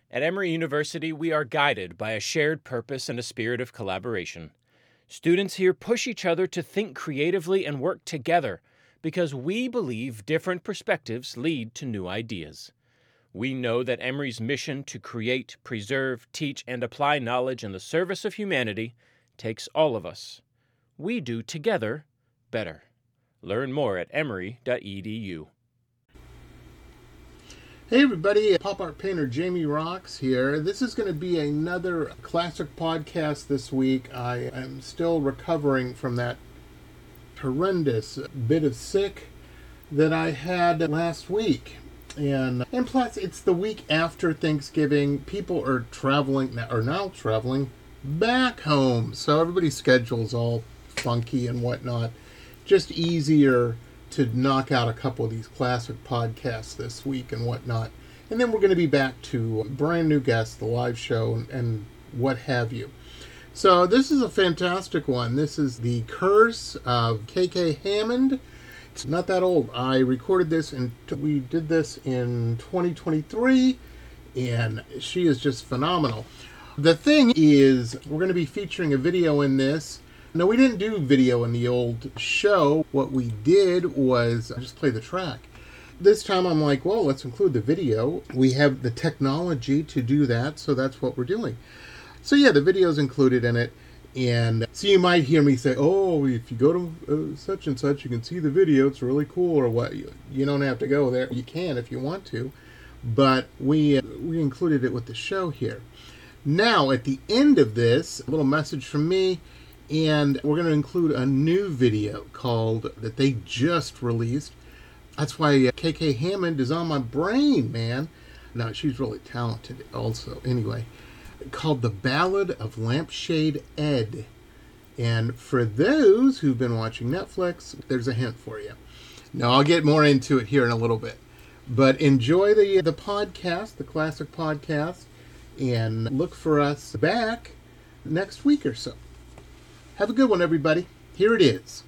At Emory University, we are guided by a shared purpose and a spirit of collaboration. Students here push each other to think creatively and work together because we believe different perspectives lead to new ideas. We know that Emory's mission to create, preserve, teach, and apply knowledge in the service of humanity takes all of us. We do together better. Learn more at emory.edu. Hey everybody, pop art painter Jamie Rocks here. This is going to be another classic podcast this week. I am still recovering from that horrendous bit of sick that I had last week. And plus, it's the week after Thanksgiving. People are now traveling back home. So everybody's schedule's all funky and whatnot. Just easier to knock out a couple of these classic podcasts this week and whatnot. And then we're going to be back to brand new guests, the live show, and what have you. So this is a fantastic one. This is The Curse of KK Hammond. It's not that old. I recorded this and we did this in 2023, and she is just phenomenal. The thing is, we're going to be featuring a video in this. No, we didn't do video in the old show. What we did was just play the track. This time I'm like, well, let's include the video. We have the technology to do that, so that's what we're doing. So yeah, the video's included in it. And so you might hear me say, oh, if you go to such and such, you can see the video. It's really cool, or what. You don't have to go there. You can if you want to. But we included it with the show here. Now, at the end of this, a little message from me. And we're going to include a new video that they just released. That's why KK Hammond is on my brain, man. No, she's really talented also. Anyway, called The Ballad of Lampshade Ed. And for those who've been watching Netflix, there's a hint for you. Now, I'll get more into it here in a little bit. But enjoy the podcast, the classic podcast, and look for us back next week or so. Have a good one, everybody. Here it is.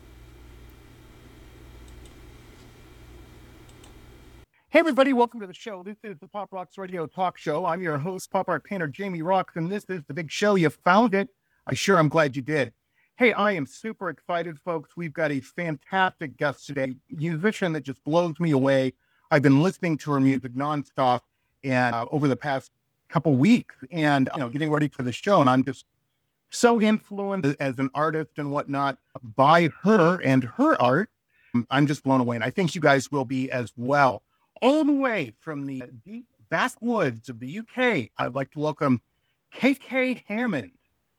Hey, everybody. Welcome to the show. This is the Pop Rocks Radio Talk Show. I'm your host, pop art painter Jamie Rocks, and this is the big show. You found it. I'm glad you did. Hey, I am super excited, folks. We've got a fantastic guest today, musician that just blows me away. I've been listening to her music nonstop and over the past couple weeks and, getting ready for the show, and I'm just so influenced as an artist and whatnot by her and her art. I'm just blown away. And I think you guys will be as well. All the way from the deep vast woods of the UK, I'd like to welcome KK Hammond.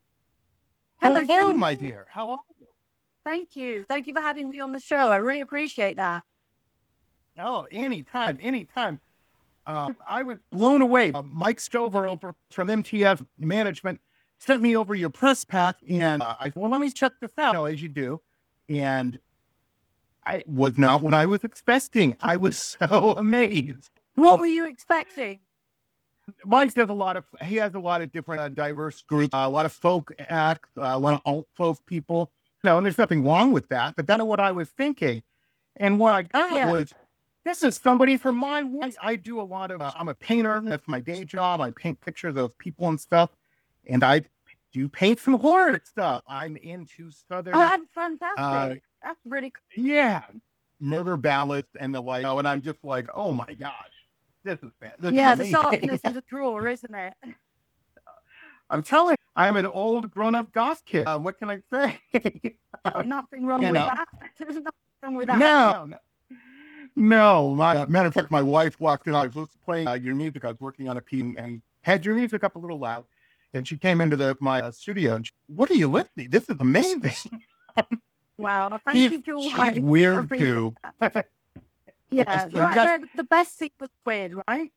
Hello, my dear. How are you? Thank you. Thank you for having me on the show. I really appreciate that. Oh, anytime. I was blown away. Mike Stover over from MTF Management sent me over your press pack, and I said, well, let me check this out, as you do. And I was not what I was expecting. I was so amazed. What were you expecting? Mike has a lot of different diverse groups, a lot of folk acts, a lot of alt folk people. And there's nothing wrong with that, but that's what I was thinking. And what I got was, this is somebody from my world. I do a lot of, I'm a painter. That's my day job. I paint pictures of people and stuff. And I do paint some horror stuff. I'm into Southern. Oh, that's fantastic. That's really cool. Yeah. Murder ballads and the like. And I'm just like, oh my gosh. This is bad. The softness is a drawer, isn't it? I'm telling you, I'm an old grown-up goth kid. What can I say? Nothing wrong with that. There's nothing wrong with that. No. Matter of fact, my wife walked in. I was playing your music. I was working on a piece and had your music up a little loud. And she came into my studio and what are you listening? This is amazing. Wow. Thank you, George. She's weird too. Yeah. The best thing was weird, right?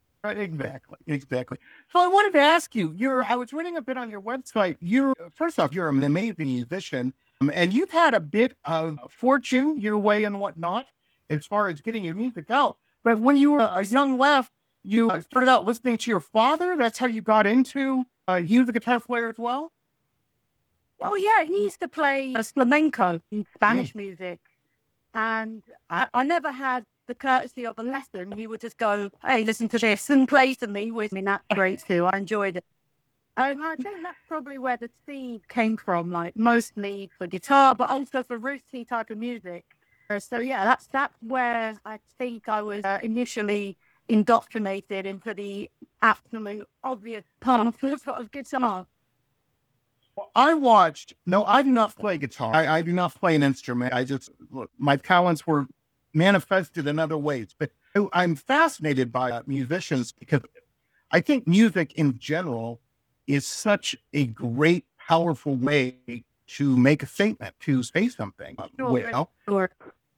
Exactly. So I wanted to ask you, I was reading a bit on your website. First off, you're an amazing musician, and you've had a bit of fortune your way and whatnot as far as getting your music out. But when you were a young lad, you started out listening to your father. That's how you got into he was a guitar player as well? Oh, yeah. He used to play flamenco, Spanish music. And I never had the courtesy of a lesson, he would just go, hey, listen to this and play to me with me. That's great too. I enjoyed it. I think that's probably where the seed came from, like mostly for guitar, but also for rootsy type of music. So yeah, that's where I think I was initially indoctrinated into the absolute obvious path of guitar. I do not play guitar. I do not play an instrument. My talents were manifested in other ways. But I'm fascinated by musicians because I think music in general is such a great, powerful way to make a statement, to say something. Sure.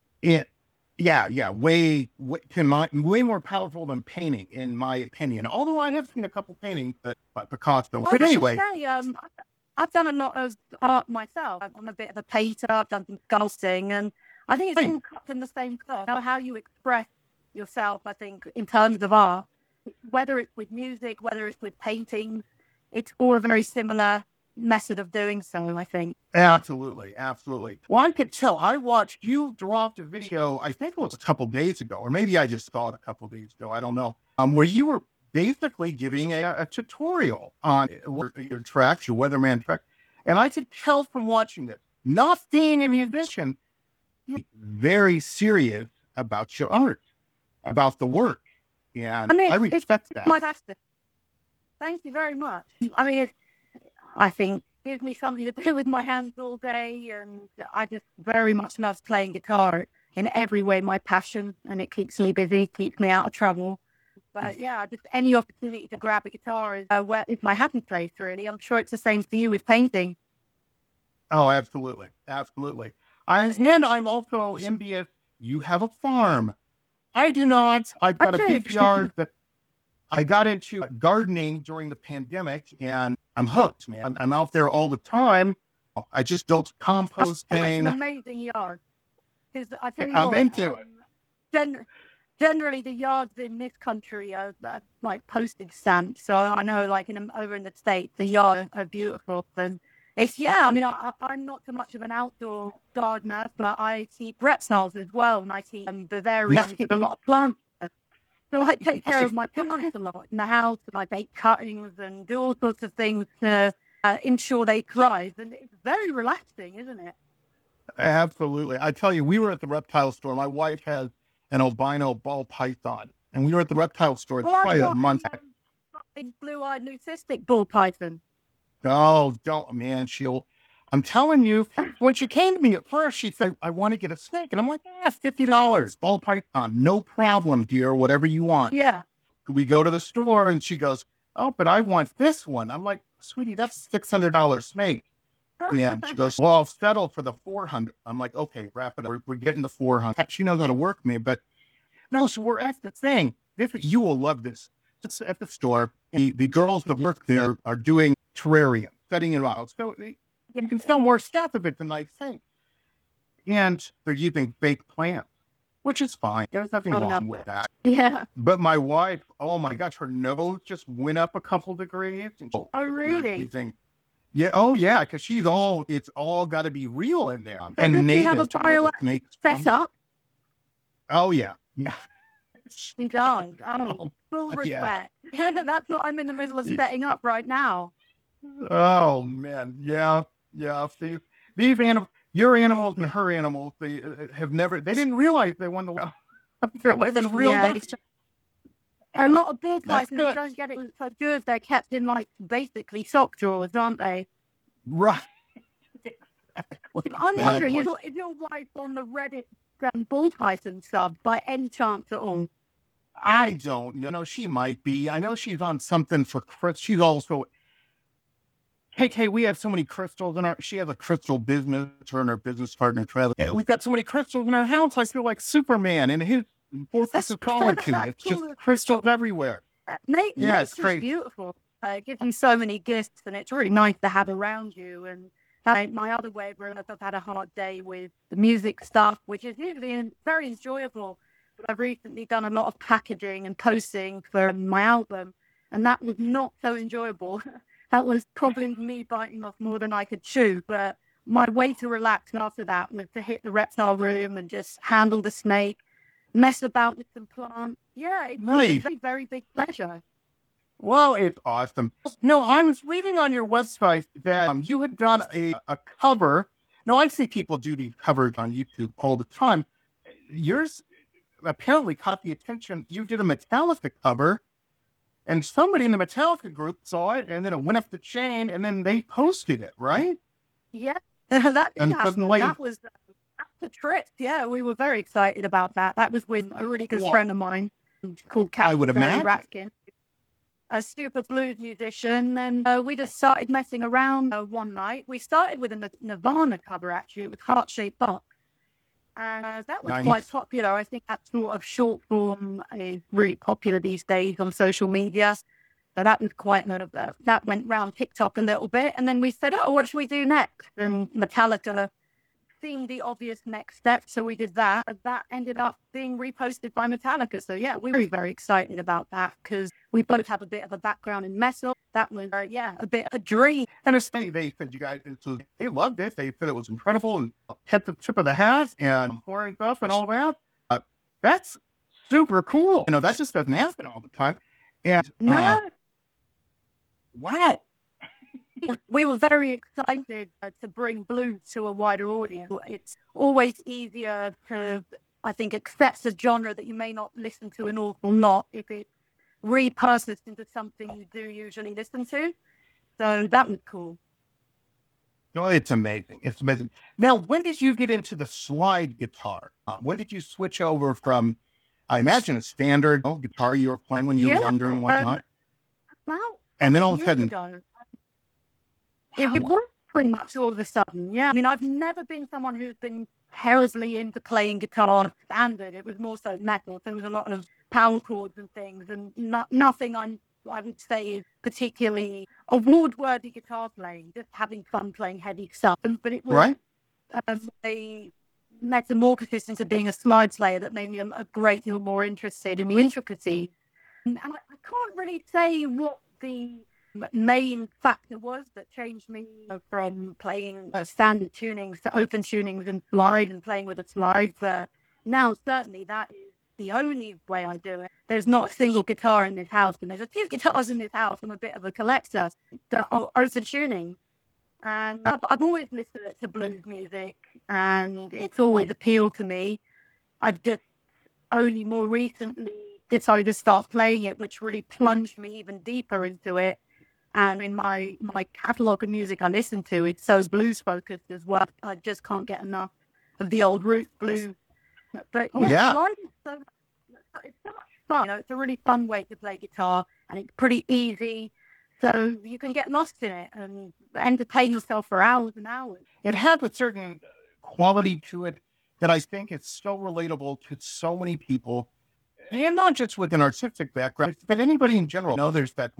Way more powerful than painting, in my opinion. Although I have seen a couple paintings that Picasso. Well, but anyway, I've done a lot of art myself. I'm a bit of a painter. I've done some sculpting, and I think it's all cut in the same stuff. How you express yourself, I think, in terms of art, whether it's with music, whether it's with painting, it's all a very similar method of doing so, I think. Absolutely. Well, I could tell. I watched you dropped a video, I think it was a couple days ago, or maybe I just saw it a couple days ago. I don't know. Where you were basically giving a tutorial on your tracks, your Weatherman track. And I could tell from watching it, not being a musician, you're very serious about your art, about the work. And I respect that. My passion. Thank you very much. I think it gives me something to do with my hands all day, and I just very much love playing guitar in every way, my passion, and it keeps me busy, keeps me out of trouble. But yeah, just any opportunity to grab a guitar is my happy place, really. I'm sure it's the same for you with painting. Oh, absolutely. And I'm also envious. You have a farm. I do not. I've got a big yard that I got into gardening during the pandemic, and I'm hooked, man. I'm out there all the time. I just built composting. It's an amazing yard. Because I tell you I'm into it. Generally, the yards in this country are like postage stamps. So I know, like over in the States, the yards are beautiful. And I'm not so much of an outdoor gardener, but I keep reptiles as well, and I keep Bavarian, a lot of plants. So I take care of my plants a lot in the house, and I bake cuttings and do all sorts of things to ensure they thrive. And it's very relaxing, isn't it? Absolutely. I tell you, we were at the reptile store. My wife has an albino ball python, and we were at the reptile store probably a month. Blue-eyed leucistic ball python. Oh, don't, man. I'm telling you, when she came to me at first, she said, I want to get a snake. And I'm like, $50. Ball python. No problem, dear. Whatever you want. Yeah. We go to the store and she goes, oh, but I want this one. I'm like, sweetie, that's $600 snake. Yeah. She goes, well, I'll settle for the $400. I'm like, okay, wrap it up. We're getting the $400. She knows how to work me, but no, so we're at the thing. You will love this. It's at the store. The girls that work there are doing terrarium, setting it out. So you can sell more stuff if it's a nice thing. And they're using fake plants, which is fine. There's nothing wrong with that. Yeah. But my wife, oh my gosh, her nose just went up a couple degrees. Oh, really? Yeah. Oh, yeah. Because it's all got to be real in there. And does she have a bioelectric setup? Oh, yeah. She does. Oh, full respect. Yeah. That's what I'm in the middle of setting up right now. Oh, man. Yeah. See, these animals, your animals and her animals, they didn't realize they won the world. A lot of big guys don't get it so good. They're kept in basically sock drawers, aren't they? Right. I'm wondering, is your wife on the Reddit Ball Python sub by any chance at all? I don't know. She might be. I know she's on something for Chris. She's also. Hey, we have so many crystals she has a crystal business, her and her business partner, Trevor. Yeah, we've got so many crystals in our house. I feel like Superman in his fortress of solitude. It's just crystals everywhere. It's great. Beautiful. It gives you so many gifts, and it's really nice to have around you. And my other way of growing up, I've had a hard day with the music stuff, which is usually very enjoyable. But I've recently done a lot of packaging and posting for my album, and that was not so enjoyable. That was probably me biting off more than I could chew. But my way to relax after that was to hit the reptile room and just handle the snake. mess about with some plants. Yeah, it's Nice. a very, very big pleasure. Well, it's awesome. No, I was reading on your website that you had done a cover. Now, I see people do these covers on YouTube all the time. Yours apparently caught the attention. You did a Metallica cover, and somebody in the Metallica group saw it, and then it went up the chain, and then they posted it, right? Yeah, that did And happen. suddenly- That was the trip. Yeah, we were very excited about that. That was with a really good Well, friend of mine called I would Captain imagine. Ratkin, a super blues musician. And we just started messing around one night. We started with a Nirvana cover, actually. It was Heart Shaped Box. And that was Nice. quite popular. I think that sort of short form is really popular these days on social media. So that was quite that went round TikTok a little bit. And then we said, oh, what should we do next? And Metallica seemed the obvious next step. So we did that. And that ended up being reposted by Metallica. So yeah, we were very excited about that because we both have a bit of a background in metal. That was, a bit of a dream. And it's funny, they said you guys, they loved it. They said it was incredible and hit the tip of the hat and pouring stuff and all that. That's super cool. That just doesn't happen all the time. And No, wow. we were very excited to bring blues to a wider audience. It's always easier to, I think, accept a genre that you may not listen to an awful lot if it's repurposed into something you do usually listen to. So that was cool. No, it's amazing. It's amazing. Now, when did you get into the slide guitar? When did you switch over from, I imagine, a standard guitar you were playing when you were younger and whatnot? Well, And then all of a years sudden, ago, it was pretty much all of a sudden, yeah. I mean, I've never been someone who's been heavily into playing guitar standard. It was more so metal. There was a lot of power chords and things, and nothing I would say is particularly award-worthy guitar playing, just having fun playing heavy stuff. But it was right? a metamorphosis into being a slide player that made me a great deal more interested in the intricacies. And I can't really say what the main factor was that changed me from playing standard tunings to open tunings and slide and playing with a slide. Now, certainly, that is the only way I do it. There's not a single guitar in this house, and there's a few guitars in this house. I'm a bit of a collector that are open tuning. And I've always listened to blues music, and it's always appealed to me. I've just only more recently decided to start playing it, which really plunged me even deeper into it. And in my catalogue of music I listen to, it's so blues focused as well. I just can't get enough of the old root blues. But Yeah. slide is it's so much fun. It's a really fun way to play guitar, and it's pretty easy. So you can get lost in it and entertain yourself for hours and hours. It has a certain quality to it that I think is so relatable to so many people, and not just with an artistic background, but anybody in general. There's that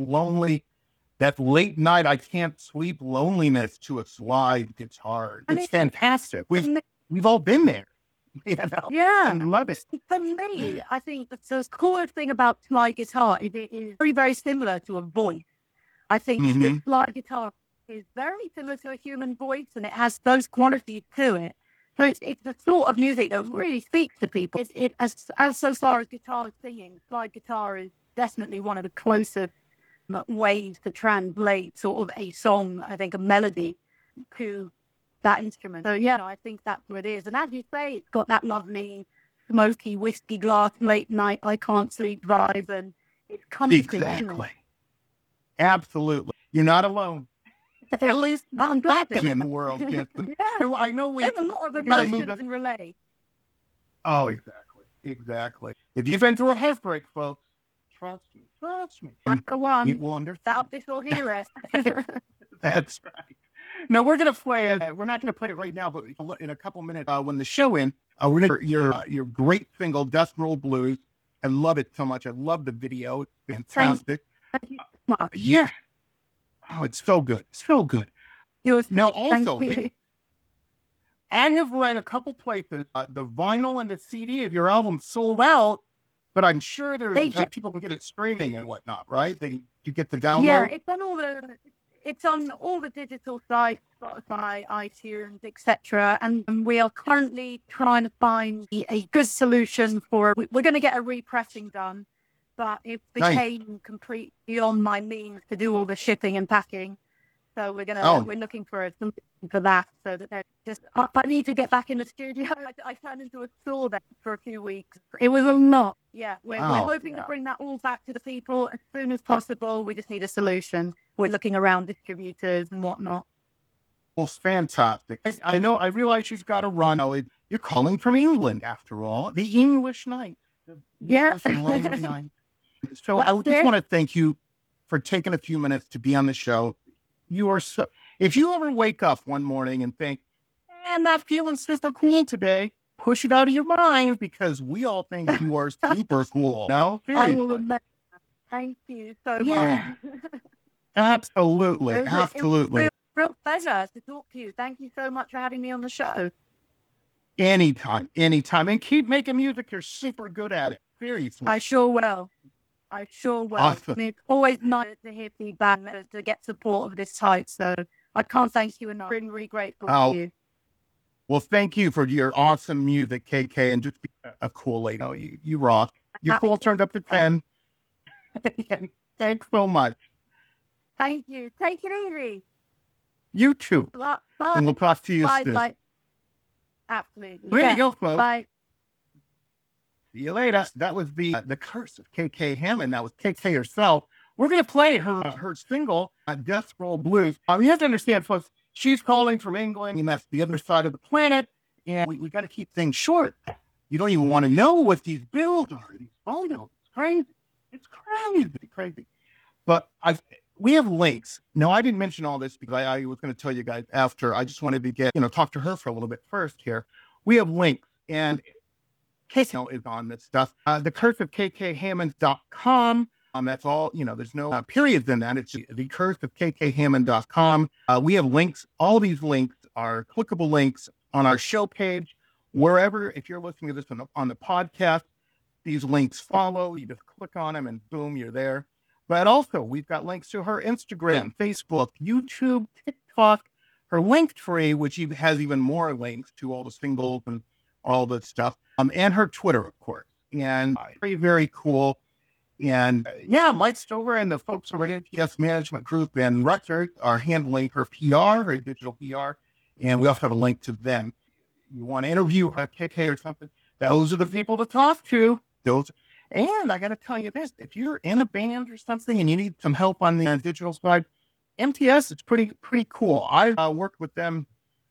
late night, I can't sleep loneliness to a slide guitar. And It's fantastic. We've all been there. Yeah. I love it. For me, I think the core thing about slide guitar is it is very, very similar to a voice. I think the slide guitar is very similar to a human voice, and it has those qualities to it. So it's the sort of music that really speaks to people. As so far as guitar singing, slide guitar is definitely one of the closest ways to translate sort of a song, I think, a melody to that instrument. So yeah, I think that's what it is. And as you say, it's got that lovely smoky whiskey glass late night I can't sleep vibe, and it's comforting. Exactly. Absolutely. You're not alone At least I'm glad that in the world. Yes. yeah. I know There's a lot of gotta move emotions in relay. Oh, exactly. If you've been through a heartbreak, folks, trust me. Go on. You will understand. Without this will hear us. That's right. No, we're gonna play it. We're not gonna play it right now, but in a couple minutes, when the show ends, we're gonna your great single, Dust Roll Blues. I love it so much. I love the video. It's fantastic. Thank you so much. Yeah. Oh, it's so good. So good. Yours. Now, Thank also, you. I have read a couple places, the vinyl and the CD of your album sold out, but I'm sure there's people can get it streaming and whatnot, right? You get the download. Yeah, it's on all the. It's on all the digital sites, Spotify, iTunes, etc. And we are currently trying to find a good solution for. We're going to get a repressing done, but it became completely beyond my means to do all the shipping and packing. So we're looking for a solution for that. So that they're just. I need to get back in the studio. I turned into a store there for a few weeks. It was a lot. Yeah, we're hoping to bring that all back to the people as soon as possible. We just need a solution. We're looking around distributors and whatnot. Well, fantastic. I know. I realize you've got to run. You're calling from England, after all. The English night. Yeah. So I just want to thank you for taking a few minutes to be on the show. You are so. If you ever wake up one morning and think, "I'm not feeling super cool today," push it out of your mind, because we all think you are super cool. No, I will admit. Thank you so much. Absolutely. It was a real pleasure to talk to you. Thank you so much for having me on the show. Anytime. And keep making music. You're super good at it. Seriously. I sure will. Awesome. I mean, it's always nice to hear feedback and to get support of this type. So I can't thank you enough. Really, really grateful to you. Well, thank you for your awesome music, KK, and just be a cool lady. You rock. Your cool turned up to 10. Thanks so much. Thank you. Take it easy. You too. Bye. And we'll talk to you soon. Bye. Absolutely. There you go, folks. Bye. See you later. That was the Curse of KK Hammond. That was KK herself. We're going to play her single, Death Roll Blues. You have to understand, folks, she's calling from England, and that's the other side of the planet, and we got to keep things short. You don't even want to know what these bills are. These phone bills. It's crazy. It's crazy. But we have links. Now, I didn't mention all this because I was going to tell you guys after. I just wanted to talk to her for a little bit first here. We have links, and KK is on this stuff. The Curse of KKHammond.com. That's all, there's no periods in that. It's the Curse of KKHammond.com. We have links. All these links are clickable links on our show page. Wherever, if you're listening to this on the podcast, these links follow. You just click on them and boom, you're there. But also, we've got links to her Instagram, Facebook, YouTube, TikTok, her Linktree, which has even more links to all the singles and all that stuff, and her Twitter, of course. And very, very cool. And Mike Stover and the folks over at MTS Management Group and Records are handling her PR, her digital PR, and we also have a link to them. You want to interview KK or something, those are the people to talk to. And I got to tell you this, if you're in a band or something and you need some help on the digital side, MTS is pretty cool. I've worked with them,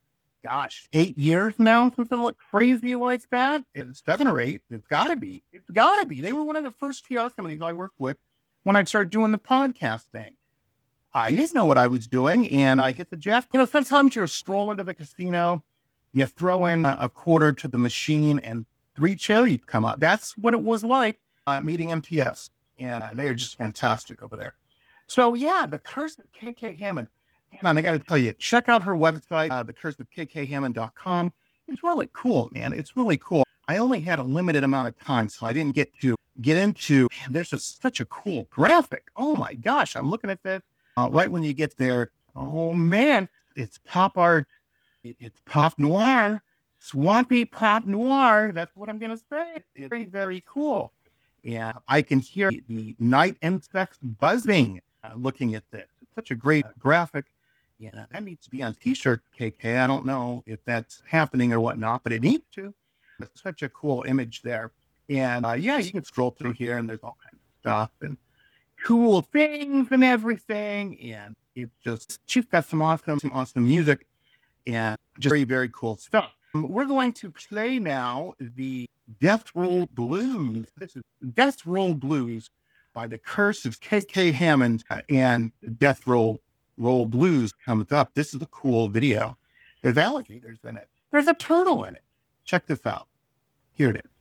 8 years now, something like crazy like that. It's 7 or 8. It's got to be. They were one of the first PR companies I worked with when I started doing the podcast thing. I didn't know what I was doing, and I hit the jack. Sometimes you're strolling to the casino, you throw in a quarter to the machine, and 3 cherries come up. That's what it was like meeting MTS, and they are just fantastic over there. So, the Curse of KK Hammond. And I got to tell you, check out her website, thecurseofkkhammond.com. It's really cool, man. It's really cool. I only had a limited amount of time, so I didn't get into. There's such a cool graphic. Oh my gosh, I'm looking at this right when you get there. Oh man, it's pop art. It's pop noir, swampy pop noir. That's what I'm gonna say. It's very, very cool. Yeah, I can hear the night insects buzzing looking at this. It's such a great graphic. Yeah, that needs to be on T-shirt, KK. I don't know if that's happening or whatnot, but it needs to. It's such a cool image there. And you can scroll through here, and there's all kinds of stuff and cool things and everything. And it's just, she's got some awesome music and just very, very cool stuff. We're going to play now the Death Roll Blues. This is Death Roll Blues by the Curse of KK Hammond, and Death Roll Blues comes up. This is a cool video. There's alligators in it. There's a turtle in it. Check this out. Here it is.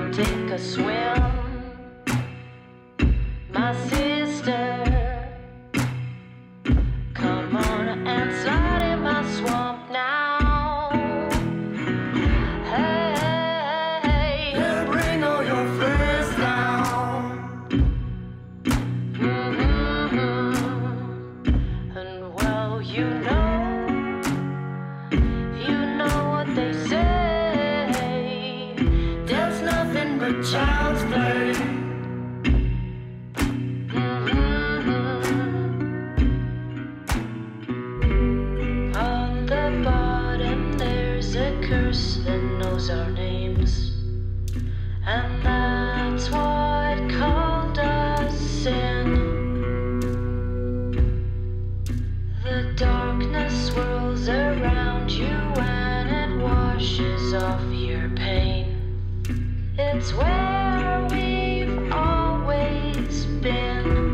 take a swim. My sister, come on and slide in my swamp now. Hey, and bring all your friends down. And well, you know what they say. There's nothing but child's play. On the bottom there's a curse that knows our names, and that's what called us sin. The darkness swirls around you and it washes off your pain. It's where we've always been.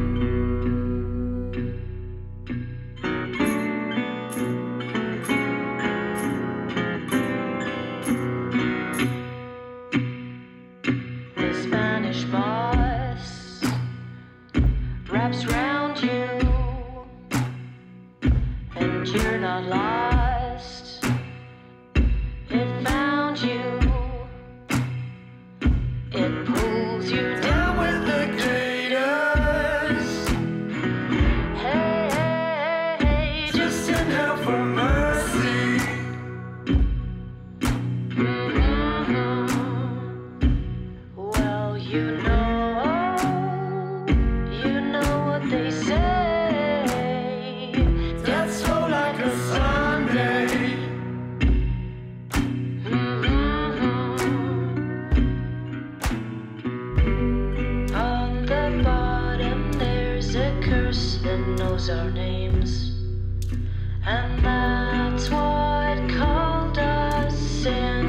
The Spanish moss wraps round you, and you're not lost. It found you. It pulls you down with the gators. Hey, just send help for mercy. Well, you know what they say. That's so like a Sunday. On the bottom there's a curse that knows our names, and that's what called us sin.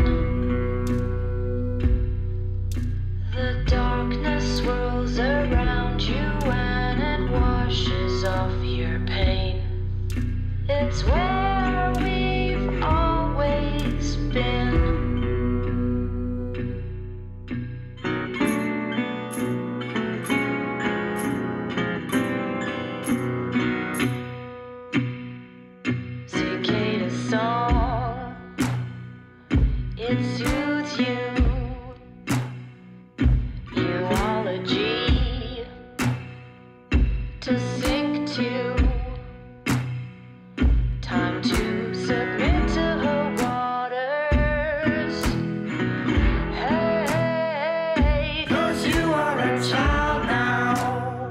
The darkness swirls around you and it washes off your pain. It's where we've always been. Cicada song, it soothes you. Eulogy to sink to. Time to submit to her waters. Hey, 'cause you are a child now.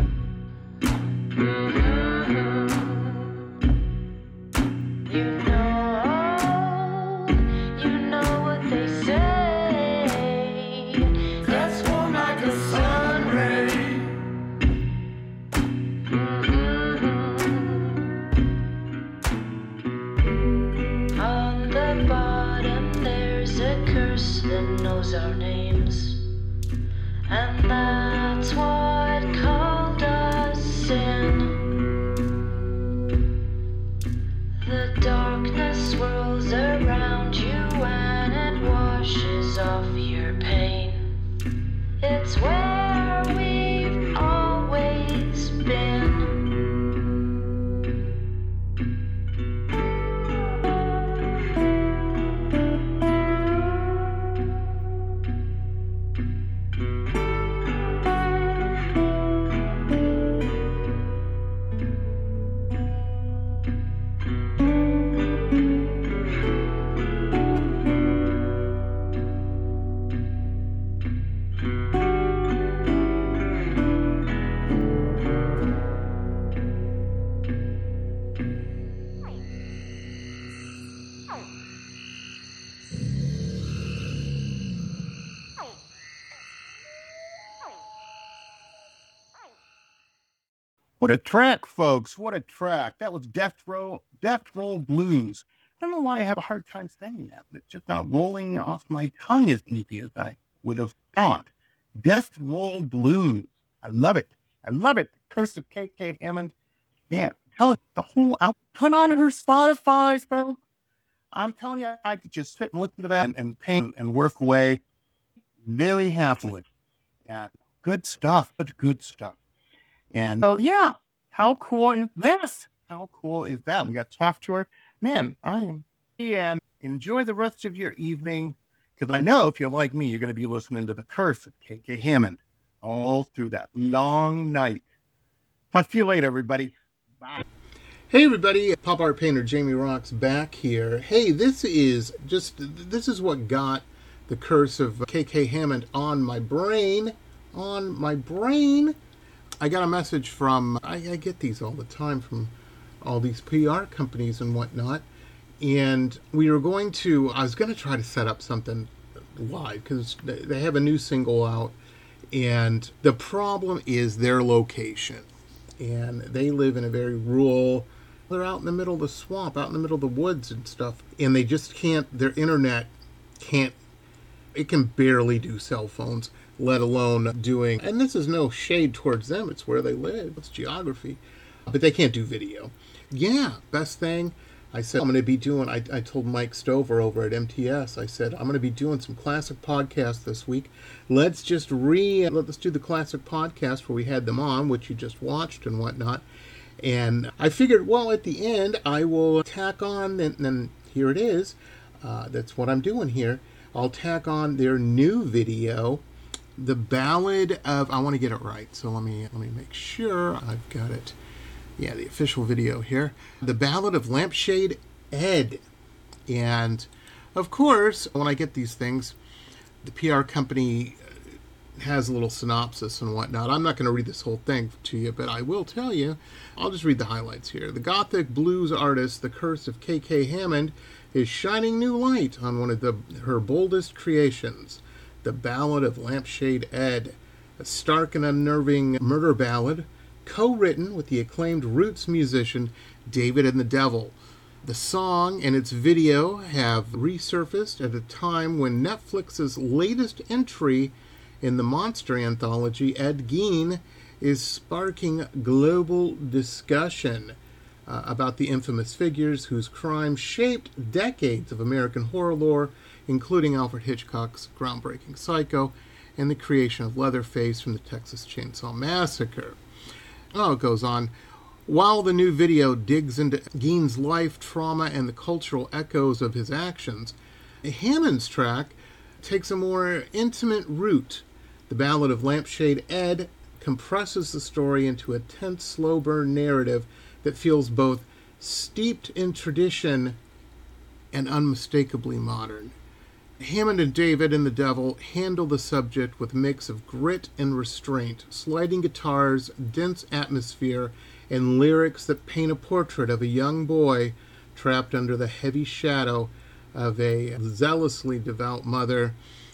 You know what they say. That's warm like a sun ray. On the bottom there's a curse that knows our names, and that's what called us sin. The darkness swirls around you and it washes off your pain. It's where we've always been. What a track, folks. What a track. That was Death Roll Blues. I don't know why I have a hard time saying that. It's just not rolling off my tongue as neatly as I would have thought. Death Roll Blues. I love it. I love it. Curse of K.K. Hammond. Yeah, tell it the whole album. Put on her Spotify, bro. I'm telling you, I could just sit and listen to that and paint and work away. very happily. And good stuff, but good stuff. And so, yeah, how cool is this? How cool is that? We got to talk to her. Man, and enjoy the rest of your evening. Because I know if you're like me, you're going to be listening to The Curse of K.K. Hammond all through that long night. Talk to you later, everybody. Bye. Hey everybody, pop art painter Jamie Rocks back here. Hey, this is what got The Curse of K.K. Hammond on my brain. I got a message from, I get these all the time from all these PR companies and whatnot. And I was going to try to set up something live because they have a new single out. And the problem is their location. And they live in a very rural, they're out in the middle of the swamp, out in the middle of the woods and stuff. And they just their internet it can barely do cell phones, let alone doing, and this is no shade towards them, it's where they live, it's geography. But they can't do video. Yeah, best thing, I said, I'm going to be doing, I told Mike Stover over at MTS, I said, I'm going to be doing some classic podcasts this week. Let's do the classic podcast where we had them on, which you just watched and whatnot. And I figured, well, at the end, I will tack on, and then here it is. That's what I'm doing here. I'll tack on their new video, The Ballad of, I want to get it right, so let me make sure I've got it. Yeah, the official video here. The Ballad of Lampshade Ed. And, of course, when I get these things, the PR company has a little synopsis and whatnot. I'm not going to read this whole thing to you, but I will tell you. I'll just read the highlights here. The Gothic blues artist, The Curse of K.K. Hammond, is shining new light on one of her boldest creations, The Ballad of Lampshade Ed, a stark and unnerving murder ballad, co-written with the acclaimed roots musician David and the Devil. The song and its video have resurfaced at a time when Netflix's latest entry in the monster anthology, Ed Gein, is sparking global discussion about the infamous figures whose crimes shaped decades of American horror lore, including Alfred Hitchcock's groundbreaking Psycho and the creation of Leatherface from the Texas Chainsaw Massacre. Oh, it goes on. While the new video digs into Gein's life, trauma, and the cultural echoes of his actions, Hammond's track takes a more intimate route. The Ballad of Lampshade Ed compresses the story into a tense, slow-burn narrative that feels both steeped in tradition and unmistakably modern. Hammond and David and the Devil handle the subject with a mix of grit and restraint, sliding guitars, dense atmosphere, and lyrics that paint a portrait of a young boy trapped under the heavy shadow of a zealously devout mother.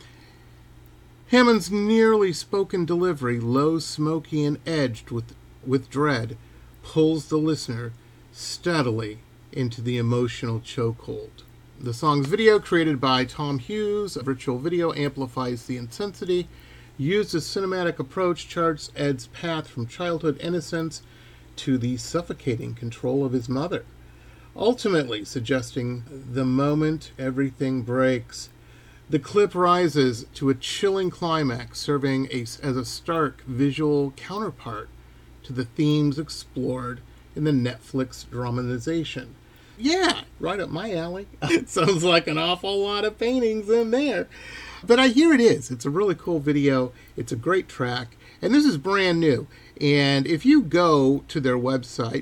Hammond's nearly spoken delivery, low, smoky, and edged with dread, pulls the listener steadily into the emotional chokehold. The song's video, created by Tom Hughes, virtual video, amplifies the intensity, used a cinematic approach, charts Ed's path from childhood innocence to the suffocating control of his mother, ultimately suggesting the moment everything breaks. The clip rises to a chilling climax, serving as a stark visual counterpart to the themes explored in the Netflix dramatization. Yeah, right up my alley. It sounds like an awful lot of paintings in there. But here it is. It's a really cool video. It's a great track. And this is brand new. And if you go to their website,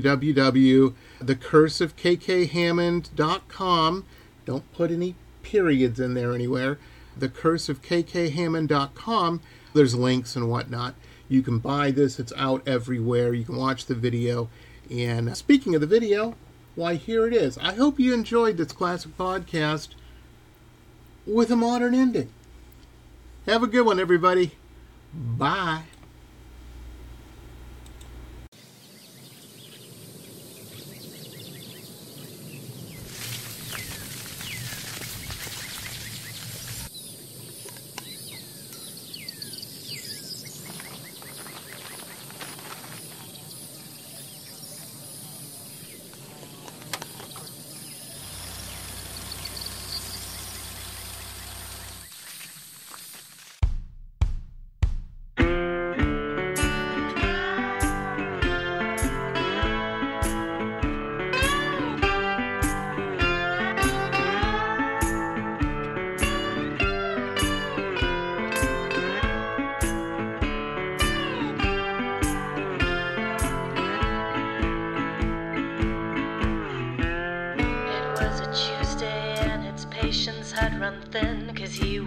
www.thecurseofkkhammond.com, don't put any periods in there anywhere, thecurseofkkhammond.com, there's links and whatnot. You can buy this. It's out everywhere. You can watch the video. And speaking of the video, why, here it is. I hope you enjoyed this classic podcast with a modern ending. Have a good one, everybody. Bye.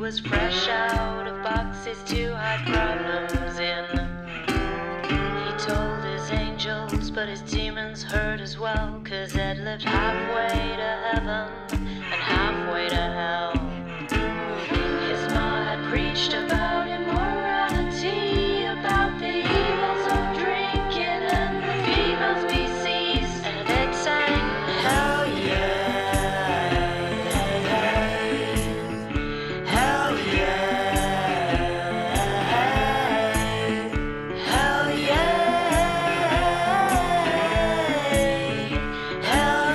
was fresh out of boxes to hide problems in. He told his angels, but his demons heard as well, 'cause Ed lived halfway to heaven and halfway to hell. His ma had preached about immorality, about the evils of drinking and the female species, and Ed sang, hell yeah, hell yeah, hell yeah, hell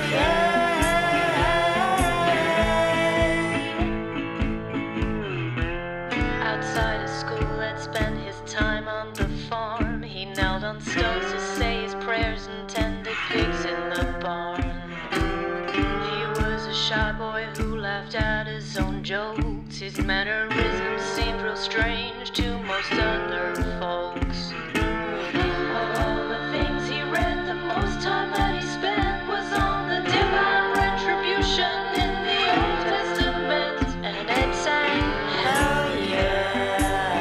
yeah. Outside of school, Ed spent his time on the farm. He knelt on stones to say his prayers and tended pigs in the barn. He was a shy boy who laughed at his own jokes. His mannerisms seemed real strange to most other folks. Of all the things he read, the most time that he spent was on the divine retribution in the Old Testament. And Ed sang, hell yeah,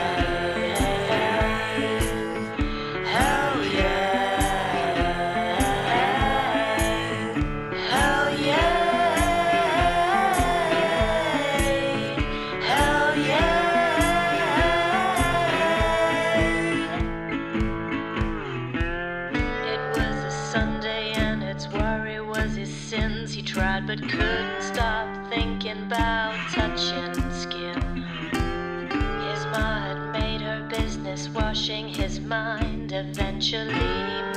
hell yeah, hell yeah, hell yeah. It was a Sunday and its worry was his sins. He tried but couldn't stop thinking about touching skin. His ma had made her business washing his mind. Eventually he